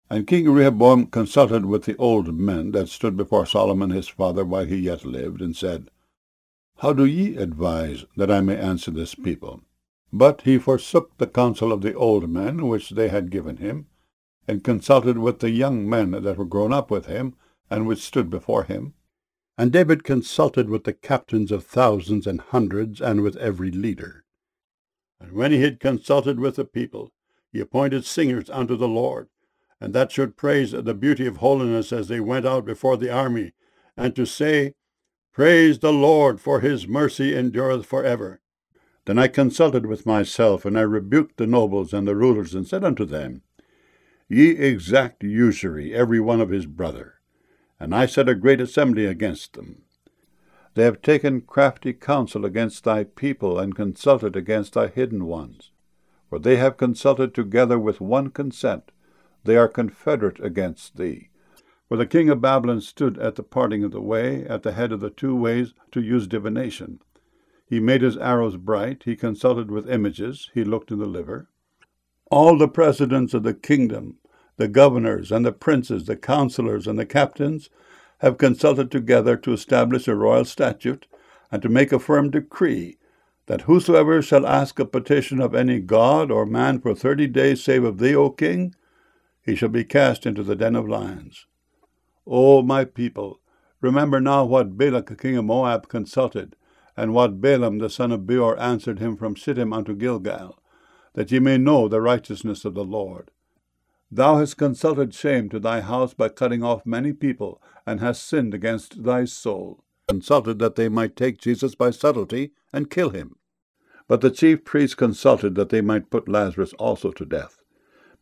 And King Rehoboam consulted with the old men that stood before Solomon his father while he yet lived, and said, How do ye advise, that I may answer this people? But he forsook the counsel of the old men which they had given him, and consulted with the young men that were grown up with him, and which stood before him. And David consulted with the captains of thousands and hundreds, and with every leader. And when he had consulted with the people, he appointed singers unto the Lord, and that should praise the beauty of holiness as they went out before the army, and to say, Praise the Lord, for his mercy endureth forever. Then I consulted with myself, and I rebuked the nobles and the rulers, and said unto them, Ye exact usury, every one of his brother. And I set a great assembly against them. They have taken crafty counsel against thy people, and consulted against thy hidden ones. For they have consulted together with one consent. They are confederate against thee. For the king of Babylon stood at the parting of the way, at the head of the two ways, to use divination. He made his arrows bright, he consulted with images, he looked in the liver. All the presidents of the kingdom, the governors and the princes, the counselors and the captains, have consulted together to establish a royal statute, and to make a firm decree, that whosoever shall ask a petition of any god or man for 30 days, save of thee, O king, he shall be cast into the den of lions. O my people, remember now what Balak king of Moab consulted, and what Balaam the son of Beor answered him from Shittim unto Gilgal, that ye may know the righteousness of the Lord. Thou hast consulted shame to thy house by cutting off many people, and hast sinned against thy soul. Consulted that they might take Jesus by subtlety and kill him. But the chief priests consulted that they might put Lazarus also to death.